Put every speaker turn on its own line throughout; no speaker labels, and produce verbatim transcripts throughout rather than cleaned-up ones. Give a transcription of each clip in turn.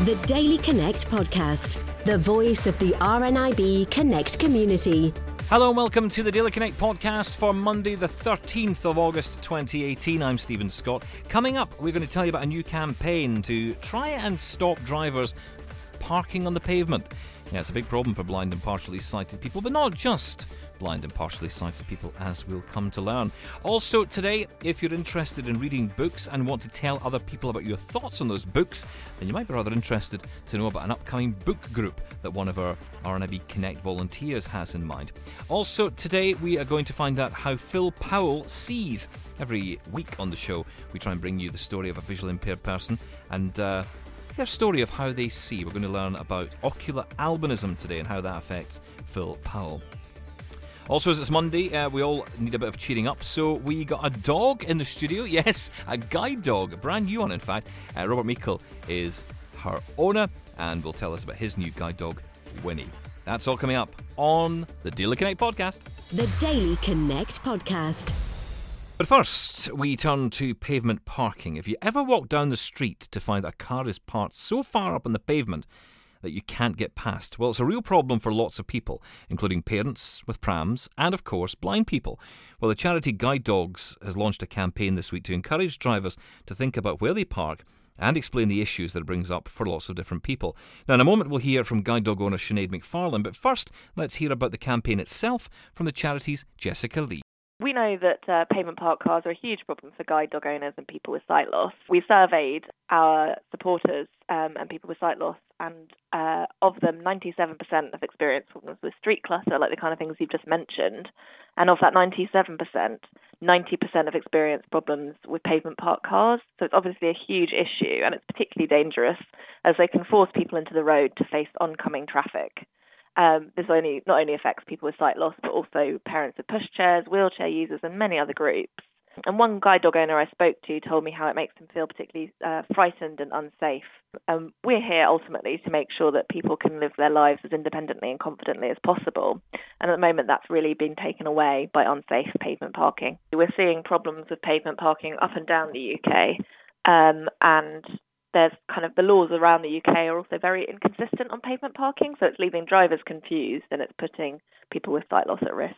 The Daily Connect podcast, the voice of the R N I B Connect community.
Hello and welcome to the Daily Connect podcast for Monday the thirteenth of August twenty eighteen. I'm Stephen Scott. Coming up, we're going to tell you about a new campaign to try and stop drivers parking on the pavement. Yeah, it's a big problem for blind and partially sighted people, but not just blind and partially sighted people, as we'll come to learn. Also today, if you're interested in reading books and want to tell other people about your thoughts on those books, then you might be rather interested to know about an upcoming book group that one of our R N I B Connect volunteers has in mind. Also today, we are going to find out how Phil Powell sees. Every week on the show, we try and bring you the story of a visually impaired person and uh, their story of how they see. We're going to learn about ocular albinism today and how that affects Phil Powell. Also, as it's Monday, uh, we all need a bit of cheering up, so we got a dog in the studio. Yes, a guide dog, a brand new one, in fact. Uh, Robert Meikle is her owner, and will tell us about his new guide dog, Winnie. That's all coming up on the Daily Connect podcast.
The Daily Connect podcast.
But first, we turn to pavement parking. If you ever walk down the street to find that a car is parked so far up on the pavement that you can't get past, well, it's a real problem for lots of people, including parents with prams and, of course, blind people. Well, the charity Guide Dogs has launched a campaign this week to encourage drivers to think about where they park and explain the issues that it brings up for lots of different people. Now, in a moment, we'll hear from guide dog owner Sinead McFarlane, but first, let's hear about the campaign itself from the charity's Jessica Lee.
We know that uh, pavement park cars are a huge problem for guide dog owners and people with sight loss. We surveyed our supporters um, and people with sight loss, and uh, of them, ninety-seven percent have experienced problems with street clutter, like the kind of things you've just mentioned. And of that ninety-seven percent, ninety percent have experienced problems with pavement park cars. So it's obviously a huge issue, and it's particularly dangerous as they can force people into the road to face oncoming traffic. Um, this only not only affects people with sight loss, but also parents with pushchairs, wheelchair users, and many other groups. And one guide dog owner I spoke to told me how it makes him feel particularly uh, frightened and unsafe. Um, we're here ultimately to make sure that people can live their lives as independently and confidently as possible. And at the moment, that's really been taken away by unsafe pavement parking. We're seeing problems with pavement parking up and down the U K, um, and there's kind of the laws around the U K are also very inconsistent on pavement parking, so it's leaving drivers confused and it's putting people with sight loss at risk.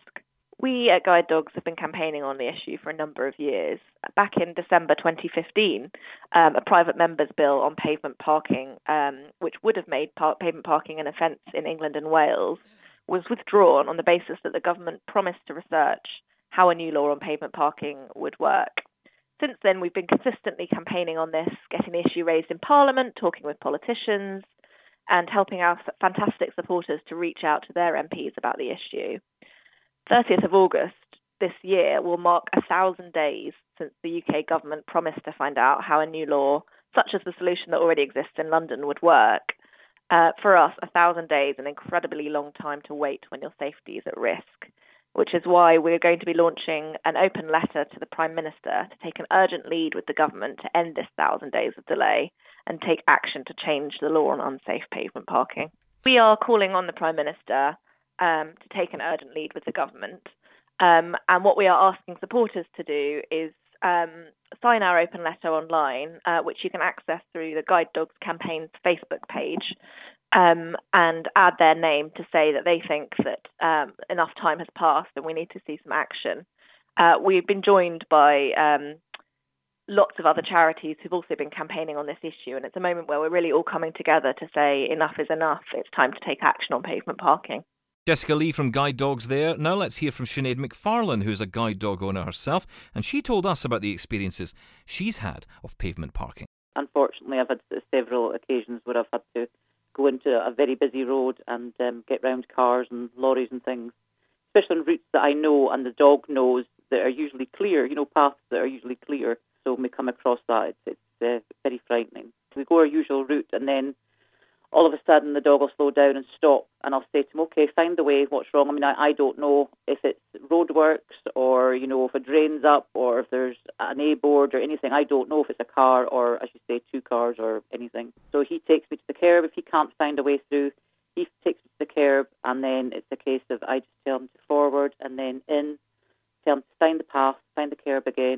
We at Guide Dogs have been campaigning on the issue for a number of years. Back in December twenty fifteen, um, a private member's bill on pavement parking, um, which would have made par- pavement parking an offence in England and Wales, was withdrawn on the basis that the government promised to research how a new law on pavement parking would work. Since then, we've been consistently campaigning on this, getting the issue raised in Parliament, talking with politicians, and helping our fantastic supporters to reach out to their M Ps about the issue. thirtieth of August this year will mark a thousand days since the U K government promised to find out how a new law, such as the solution that already exists in London, would work. Uh, for us, a thousand days is an incredibly long time to wait when your safety is at risk, which is why we're going to be launching an open letter to the Prime Minister to take an urgent lead with the government to end this thousand days of delay and take action to change the law on unsafe pavement parking. We are calling on the Prime Minister um, to take an urgent lead with the government. Um, and what we are asking supporters to do is um, sign our open letter online, uh, which you can access through the Guide Dogs campaign's Facebook page. Um, and add their name to say that they think that um, enough time has passed and we need to see some action. Uh, we've been joined by um, lots of other charities who've also been campaigning on this issue, and it's a moment where we're really all coming together to say enough is enough. It's time to take action on pavement parking.
Jessica Lee from Guide Dogs there. Now let's hear from Sinead McFarlane, who's a guide dog owner herself, and she told us about the experiences she's had of pavement parking.
Unfortunately, I've had several occasions where I've had to go into a very busy road and um, get round cars and lorries and things, especially on routes that I know and the dog knows that are usually clear, you know, paths that are usually clear. So when we come across that, it's, it's uh, very frightening. We go our usual route and then all of a sudden the dog will slow down and stop, and I'll say to him, okay, find the way, what's wrong? I mean, I, I don't know if it's roadworks or, you know, if a drain's up or if there's an A-board or anything. I don't know if it's a car or, as you say, two cars or anything. So he takes me to the curb. If he can't find a way through, he takes me to the curb, and then it's a case of I just tell him to forward and then in, tell him to find the path, find the curb again,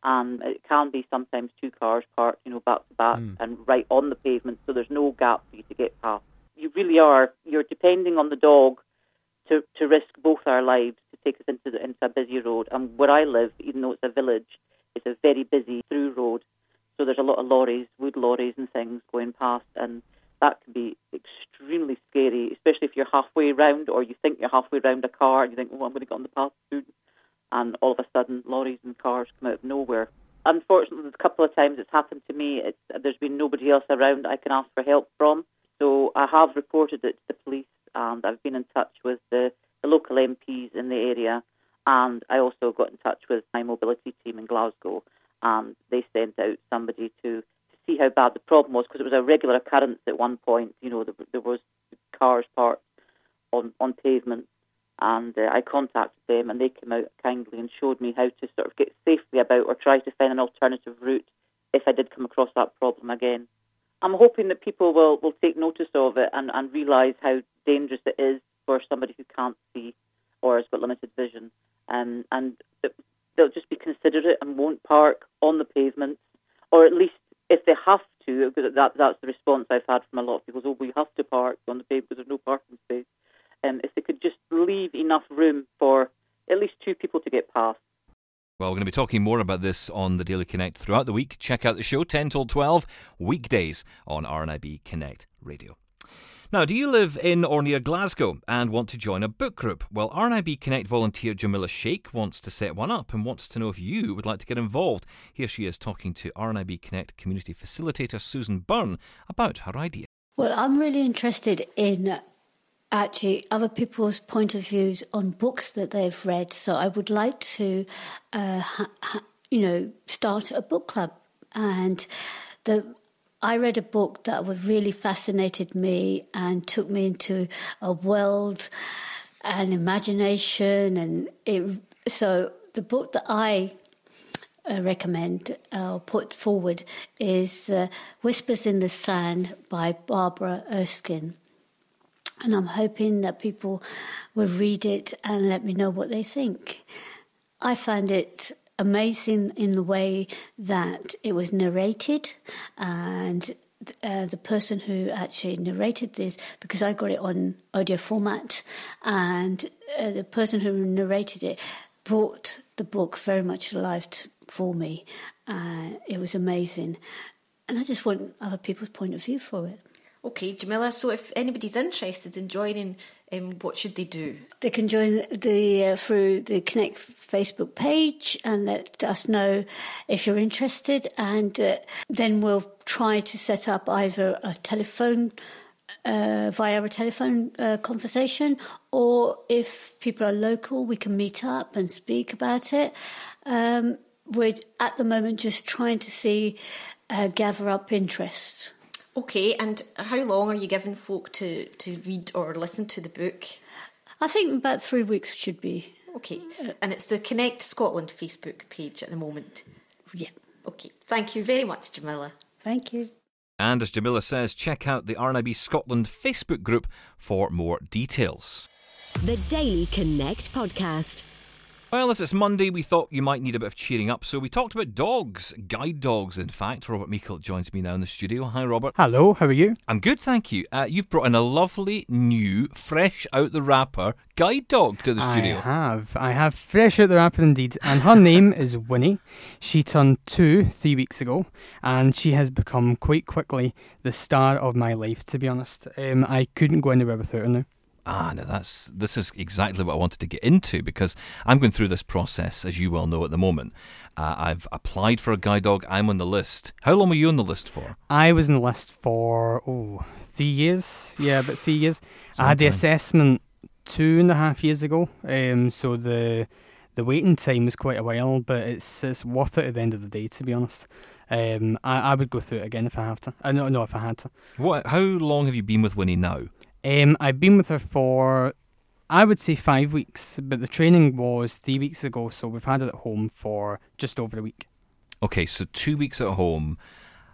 and it can be sometimes two cars parked, you know, back to back
Mm.
and right on the pavement, so there's no gap for you to get past. You really are, you're depending on the dog to, to risk both our lives to take us into, the, into a busy road. And where I live, even though it's a village, it's a very busy through road, so there's a lot of lorries, wood lorries and things going past, and that can be extremely scary, especially if you're halfway round or you think you're halfway round a car and you think, oh, I'm going to get on the path soon. And all of a sudden, lorries and cars come out of nowhere. Unfortunately, a couple of times it's happened to me. It's, there's been nobody else around I can ask for help from. So I have reported it to the police, and I've been in touch with the, the local M Ps in the area. And I also got in touch with my mobility team in Glasgow, and they sent out somebody to, to see how bad the problem was, because it was a regular occurrence at one point. You know, there, there was cars parked on, on pavement. And uh, I contacted them, and they came out kindly and showed me how to sort of get safely about or try to find an alternative route if I did come across that problem again. I'm hoping that people will, will take notice of it and, and realise how dangerous it is for somebody who can't see or has got limited vision. Um, and they'll just be considerate and won't park on the pavement, or at least if they have to, because that, that's the response I've had from a lot of people, oh, we have to park on the pavement because there's no parking space. Um, if they could just leave enough room for at least two people to get past.
Well, we're going to be talking more about this on the Daily Connect throughout the week. Check out the show, ten till twelve, weekdays on R N I B Connect Radio. Now, do you live in or near Glasgow and want to join a book group? Well, R N I B Connect volunteer Jamila Sheikh wants to set one up and wants to know if you would like to get involved. Here she is talking to R N I B Connect community facilitator Susan Byrne about her idea.
Well, I'm really interested in actually other people's point of views on books that they've read. So I would like to, uh, ha, ha, you know, start a book club. And the I read a book that was really fascinated me and took me into a world and imagination. And it, so the book that I uh, recommend or uh, put forward is uh, Whispers in the Sand by Barbara Erskine. And I'm hoping that people will read it and let me know what they think. I found it amazing in the way that it was narrated, and uh, the person who actually narrated this, because I got it on audio format, and uh, the person who narrated it brought the book very much alive to, for me. Uh, it was amazing. And I just want other people's point of view for it.
Okay, Jamila, so if anybody's interested in joining, um, what should they do?
They can join the uh, through the Connect Facebook page and let us know if you're interested, and uh, then we'll try to set up either a telephone, uh, via a telephone uh, conversation, or if people are local, we can meet up and speak about it. Um, we're at the moment just trying to see, uh, gather up interest.
Okay, and how long are you giving folk to, to read or listen to the book?
I think about three weeks should be.
Okay, and it's the Connect Scotland Facebook page at the moment?
Yeah.
Okay, thank you very much, Jamila.
Thank you.
And as Jamila says, check out the R N I B Scotland Facebook group for more details.
The Daily Connect podcast.
Well, as it's Monday, we thought you might need a bit of cheering up, so we talked about dogs, guide dogs, in fact. Robert Meikle joins me now in the studio. Hi, Robert.
Hello, how are you?
I'm good, thank you. Uh, you've brought in a lovely, new, fresh out the wrapper guide dog to the studio.
I have. I have fresh out the wrapper indeed. And her name is Winnie. She turned two three weeks ago, and she has become quite quickly the star of my life, to be honest. Um, I couldn't go anywhere without her now.
Ah, no, that's this is exactly what I wanted to get into, because I'm going through this process, as you well know, at the moment. Uh, I've applied for a guide dog. I'm on the list. How long were you on the list for?
I was on the list for, oh, three years. Yeah, about three years. I had the assessment two and a half years ago, um, so the the waiting time was quite a while, but it's it's worth it at the end of the day, to be honest. Um, I, I would go through it again if I have to. I no, no, if I had to.
What? How long have you been with Winnie now?
Um, I've been with her for, I would say five weeks, but the training was three weeks ago, so we've had it at home for just over a week.
Okay, so two weeks at home.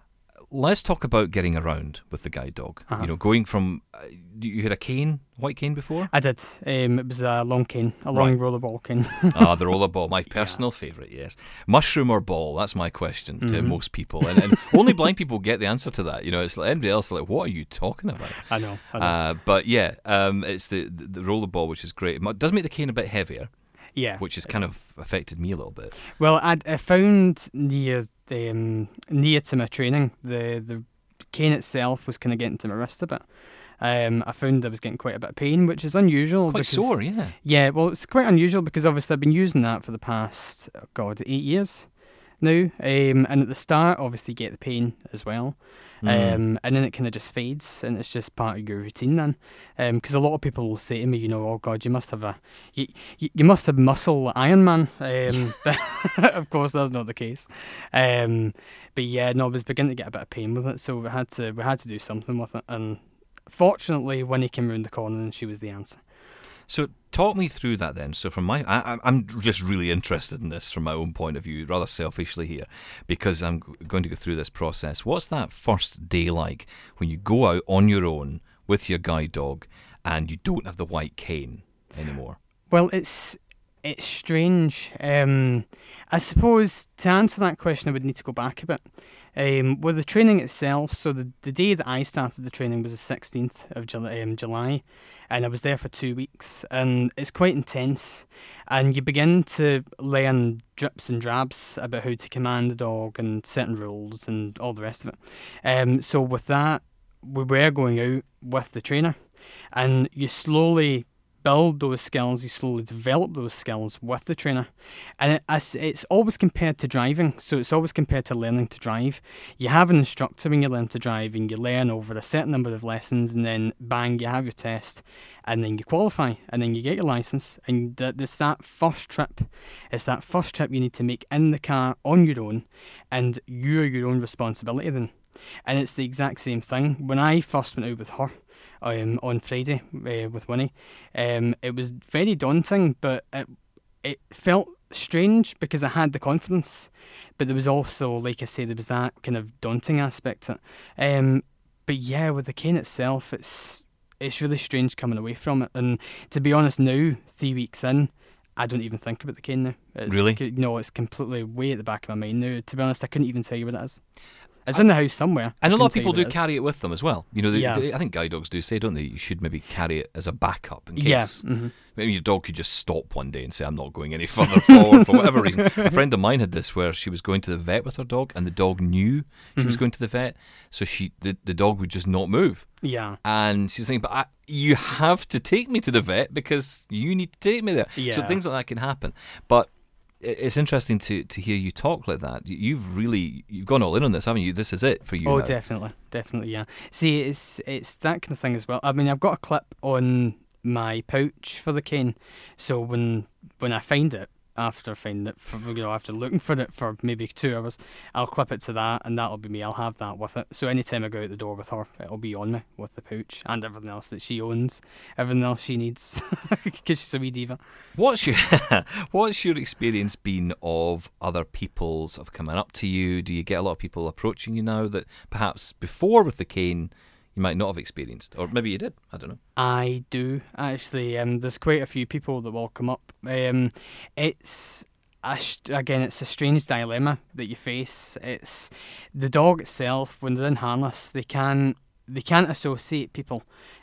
let's talk about getting around with the guide dog.
Uh-huh.
You know, going from uh, you had a cane, white cane before.
I did. Um, it was a long cane, a long
Right.
rollerball cane.
Ah, the rollerball, my personal yeah. favourite. Yes, mushroom or ball. That's my question to
Mm-hmm.
most people, and, and only blind people get the answer to that. You know, it's like anybody else is like, what are you talking about?
I know. I know.
Uh, but yeah, um, it's the, the the rollerball, which is great. It does make the cane a bit heavier.
Yeah,
which has kind
is.
of affected me a little bit.
Well, I I found near um, near to my training, the the cane itself was kind of getting to my wrist a bit. Um, I found I was getting quite a bit of pain, which is unusual.
Quite
because,
sore, yeah.
Yeah, well, it's quite unusual because obviously I've been using that for the past, oh God, eight years now. Um, and at the start, obviously, you get the pain as well.
Mm.
Um, and then it kind of just fades, and it's just part of your routine then. Because um, a lot of people will say to me, you know, oh God, you must have a, you, you, you must have muscle like Iron Man. Um, but of course, that's not the case. Um, but yeah, no, I was beginning to get a bit of pain with it, so we had to we had to do something with it. And fortunately, Winnie came round the corner, and she was the answer.
So talk me through that then. So from my, I, I'm just really interested in this from my own point of view, rather selfishly here, because I'm going to go through this process. What's that first day like when you go out on your own with your guide dog and you don't have the white cane anymore?
Well, it's it's strange. Um, I suppose to answer that question, I would need to go back a bit. Um, with the training itself, so the, the day that I started the training was the sixteenth of July, um, July, and I was there for two weeks, and it's quite intense, and you begin to learn drips and drabs about how to command the dog and certain rules and all the rest of it. Um, so with that, we were going out with the trainer, and you slowly build those skills, you slowly develop those skills with the trainer. And it, it's always compared to driving, so it's always compared to learning to drive. You have an instructor when you learn to drive, and you learn over a certain number of lessons, and then bang, you have your test, and then you qualify, and then you get your licence, and it's that first trip, it's that first trip you need to make in the car on your own, and you're your own responsibility then. And it's the exact same thing. When I first went out with her, Um, on Friday uh, with Winnie, um, it was very daunting, but it it felt strange because I had the confidence, but there was also, like I say, there was that kind of daunting aspect to it. Um, but yeah, with the cane itself, it's it's really strange coming away from it. And to be honest, now three weeks in, I don't even think about the cane now. It's,
Really?
No, it's completely way at the back of my mind now. To be honest, I couldn't even tell you what it is. It's in the house somewhere.
And a lot of
couldn't
people
tell you
do
what it is.
carry it with them as well. You know, they,
Yeah.
they, I think guide dogs do say, don't they, you should maybe carry it as a backup in case.
Yeah. Mm-hmm.
Maybe your dog could just stop one day and say, I'm not going any further forward for whatever reason. A friend of mine had this where she was going to the vet with her dog, and the dog knew she
Mm-hmm.
was going to the vet, so she the, the dog would just not move.
Yeah.
And she was thinking, but I, you have to take me to the vet because you need to take me there. So
Yeah.
things like that can happen. But it's interesting to, to hear you talk like that. You've really you've gone all in on this, haven't you? This is it for you.
Oh,
now.
definitely, definitely, yeah. See, it's it's that kind of thing as well. I mean, I've got a clip on my pouch for the cane, so when when I find it, after finding it, for, you know, after looking for it for maybe two hours, I'll clip it to that, and that'll be me. I'll have that with it. So anytime I go out the door with her, it'll be on me with the pouch and everything else that she owns, everything else she needs, because she's a wee diva.
What's your What's your experience been of other people sort of coming up to you? Do you get a lot of people approaching you now that perhaps before with the cane you might not have experienced, or maybe you did? I don't know.
I do actually. Um, there's quite a few people that will come up. Um, it's a, again, it's a strange dilemma that you face. It's the dog itself when they're in harness. They can they can't associate people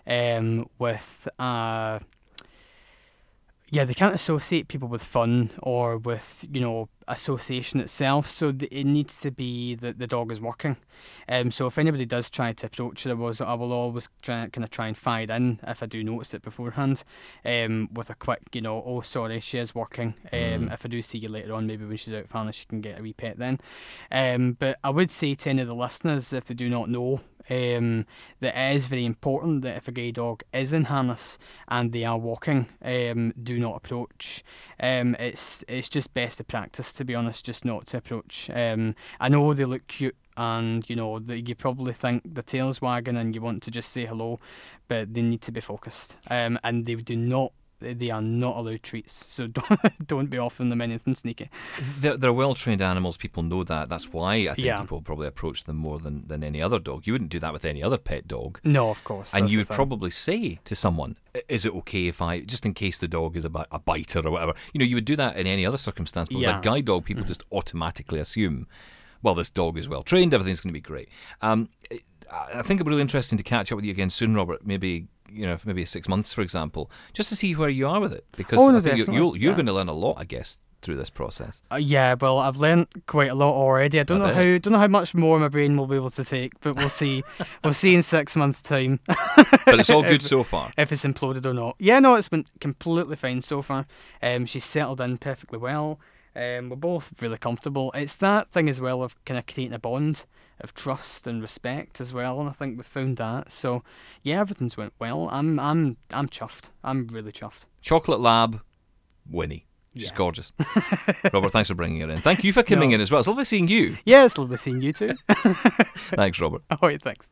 um, with. Uh, Yeah, they can't associate people with fun or with, you know, association itself. So th- it needs to be that the dog is working. Um, so if anybody does try to approach it, I, was, I will always try, kind of try and fire in if I do notice it beforehand, um, with a quick, you know, oh, sorry, she is working. Um, mm. If I do see you later on, maybe when she's out of harness, you can get a wee pet then. Um, but I would say to any of the listeners, if they do not know, Um, that it is very important that if a guide dog is in harness and they are walking, um, do not approach. Um, it's it's just best to practice, to be honest, just not to approach. Um, I know they look cute and, you know, that you probably think the tail's wagging and you want to just say hello, but they need to be focused. Um, and they do not they are not allowed treats, so don't, don't be offering them anything sneaky.
They're, they're well-trained animals, people know that. That's why I think
Yeah.
people probably approach them more than, than any other dog. You wouldn't do that with any other pet dog.
No, of course.
And
that's
you
the
would
thing.
probably say to someone, is it okay if I, just in case the dog is a, bi- a biter or whatever, you know, you would do that in any other circumstance, but
Yeah.
with a guide dog, people just automatically assume, well, this dog is well-trained, everything's going to be great. Um, I think it'll be really interesting to catch up with you again soon, Robert, maybe, you know, maybe six months, for example, just to see where you are with it, because
Oh, no,
I think you-
definitely,
you'll, you're
yeah.
going to learn a lot, I guess, through this process.
Uh, yeah, well, I've learnt quite a lot already. I don't
I
know
bet.
how don't know how much more my brain will be able to take, but we'll see. We'll see in six months' time.
But it's all good
if,
so far.
if it's imploded or not. Yeah, no, it's been completely fine so far. Um, she's settled in perfectly well. Um, we're both really comfortable. It's that thing as well of kind of creating a bond of trust and respect as well, and I think we've found that. So yeah, everything's went well. I'm I'm I'm chuffed. I'm really chuffed.
Chocolate Lab, Winnie. She's
Yeah.
gorgeous. Robert, thanks for bringing her in. Thank you for coming
No.
in as well. It's lovely seeing you.
Yeah, it's lovely seeing you too.
Thanks, Robert.
All right, thanks.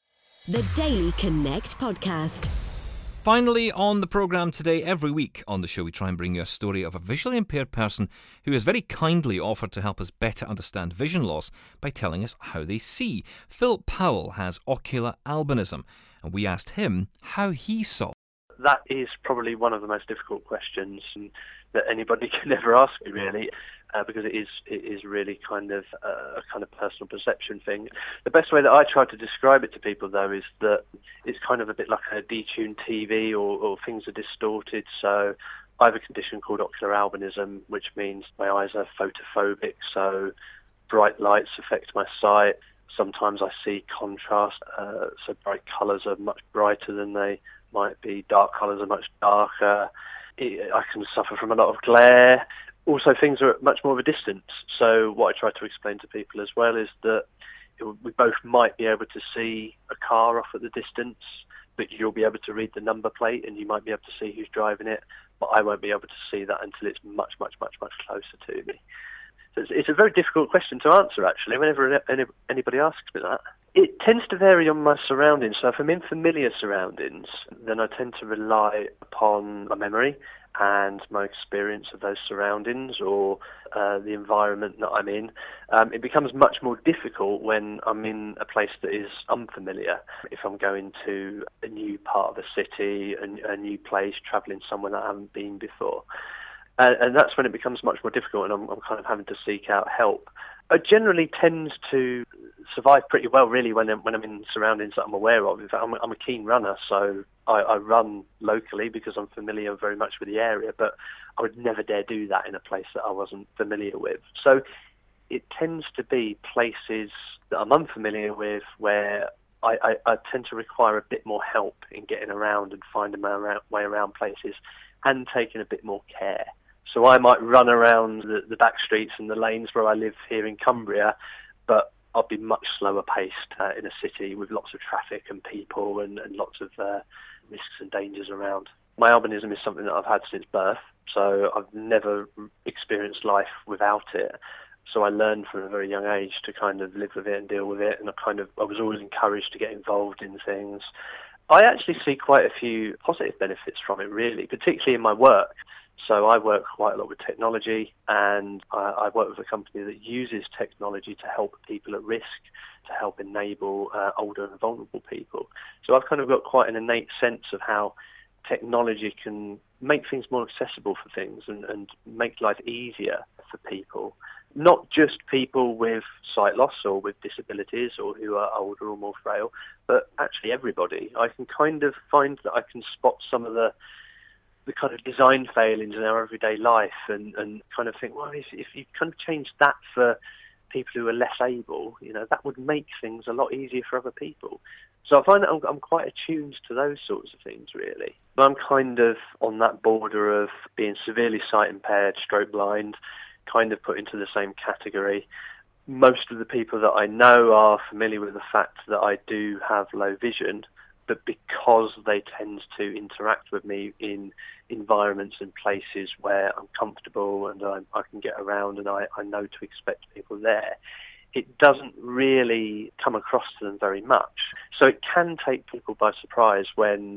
The Daily Connect podcast.
Finally, on the programme today, every week on the show, we try and bring you a story of a visually impaired person who has very kindly offered to help us better understand vision loss by telling us how they see. Phil Powell has ocular albinism, and we asked him how he saw.
That is probably one of the most difficult questions that anybody can ever ask me, really, uh, because it is it is really kind of uh, a kind of personal perception thing. The best way that I try to describe it to people, though, is that it's kind of a bit like a detuned T V, or, or things are distorted. So I have a condition called ocular albinism, which means my eyes are photophobic, so bright lights affect my sight. Sometimes I see contrast, uh, so bright colours are much brighter than they might be, dark colours are much darker. It, I can suffer from a lot of glare. Also, things are at much more of a distance. So what I try to explain to people as well is that it, we both might be able to see a car off at the distance, but you'll be able to read the number plate and you might be able to see who's driving it, but I won't be able to see that until it's much, much, much, much closer to me. So it's, it's a very difficult question to answer, actually, whenever any, anybody asks me that. It tends to vary on my surroundings. So if I'm in familiar surroundings, then I tend to rely upon my memory and my experience of those surroundings, or uh, the environment that I'm in. Um, it becomes much more difficult when I'm in a place that is unfamiliar. If I'm going to a new part of a city, a, a new place, travelling somewhere that I haven't been before. Uh, and that's when it becomes much more difficult, and I'm, I'm kind of having to seek out help. I generally tend to survive pretty well, really, when I'm, when I'm in surroundings that I'm aware of. In fact, I'm, I'm a keen runner, so I, I run locally because I'm familiar very much with the area, but I would never dare do that in a place that I wasn't familiar with. So it tends to be places that I'm unfamiliar with where I, I, I tend to require a bit more help in getting around and finding my around, way around places, and taking a bit more care. So I might run around the, the back streets and the lanes where I live here in Cumbria, but I'll be much slower paced uh, in a city with lots of traffic and people and, and lots of uh, risks and dangers around. My albinism is something that I've had since birth, so I've never experienced life without it. So I learned from a very young age to kind of live with it and deal with it, and I kind of I was always encouraged to get involved in things. I actually see quite a few positive benefits from it, really, particularly in my work. So I work quite a lot with technology, and I, I work with a company that uses technology to help people at risk, to help enable uh, older and vulnerable people. So I've kind of got quite an innate sense of how technology can make things more accessible for things and, and make life easier for people. Not just people with sight loss or with disabilities or who are older or more frail, but actually everybody. I can kind of find that I can spot some of the the kind of design failings in our everyday life and, and kind of think, well, if, if you kind of change that for people who are less able, you know, that would make things a lot easier for other people. So I find that I'm, I'm quite attuned to those sorts of things, really. But I'm kind of on that border of being severely sight impaired, stroke blind, kind of put into the same category. Most of the people that I know are familiar with the fact that I do have low vision, but because they tend to interact with me in environments and places where I'm comfortable and I, I can get around and I, I know to expect people there, it doesn't really come across to them very much. So it can take people by surprise when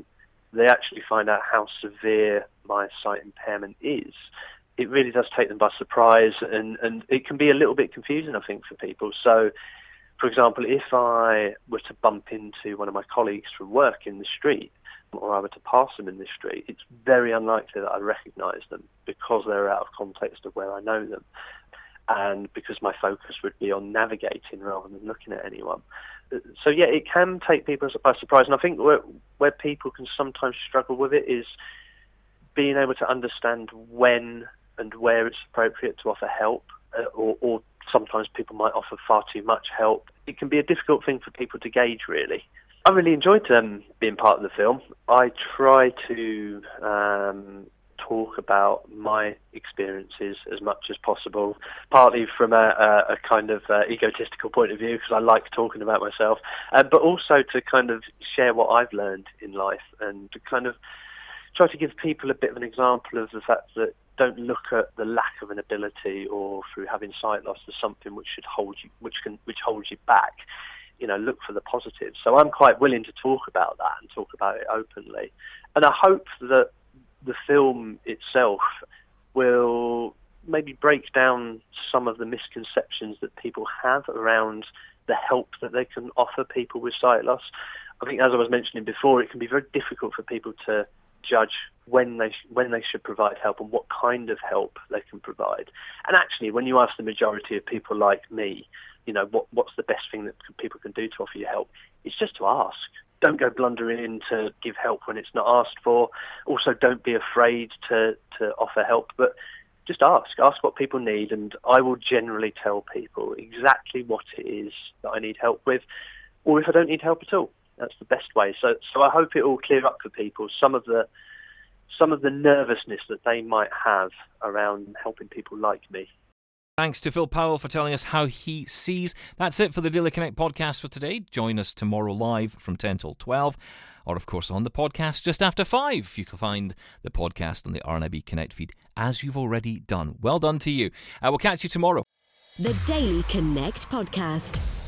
they actually find out how severe my sight impairment is, it really does take them by surprise, and, and it can be a little bit confusing, I think, for people. So, for example, if I were to bump into one of my colleagues from work in the street, or I were to pass them in the street, it's very unlikely that I recognise them because they're out of context of where I know them, and because my focus would be on navigating rather than looking at anyone. So yeah, it can take people by surprise, and I think where, where people can sometimes struggle with it is being able to understand when and where it's appropriate to offer help, uh, or, or sometimes people might offer far too much help. It can be a difficult thing for people to gauge, really. I really enjoyed um, being part of the film. I try to um, talk about my experiences as much as possible, partly from a, a, a kind of uh, egotistical point of view, because I like talking about myself, uh, but also to kind of share what I've learned in life, and to kind of try to give people a bit of an example of the fact that don't look at the lack of an ability or through having sight loss as something which should hold you, which can, which holds you back. You know, look for the positives. So I'm quite willing to talk about that and talk about it openly. And I hope that the film itself will maybe break down some of the misconceptions that people have around the help that they can offer people with sight loss. I think, as I was mentioning before, it can be very difficult for people to judge when they sh- when they should provide help and what kind of help they can provide. And actually, when you ask the majority of people like me, you know, what what's the best thing that people can do to offer you help, it's just to ask. Don't go blundering in to give help when it's not asked for. Also, don't be afraid to, to offer help, but just ask. Ask what people need, and I will generally tell people exactly what it is that I need help with, or if I don't need help at all. That's the best way. So, so I hope it will clear up for people some of the some of the nervousness that they might have around helping people like me.
Thanks to Phil Powell for telling us how he sees. That's it for the Daily Connect podcast for today. Join us tomorrow live from ten till twelve, or of course on the podcast just after five. You can find the podcast on the R N I B Connect feed, as you've already done. Well done to you. I will catch you tomorrow.
The Daily Connect podcast.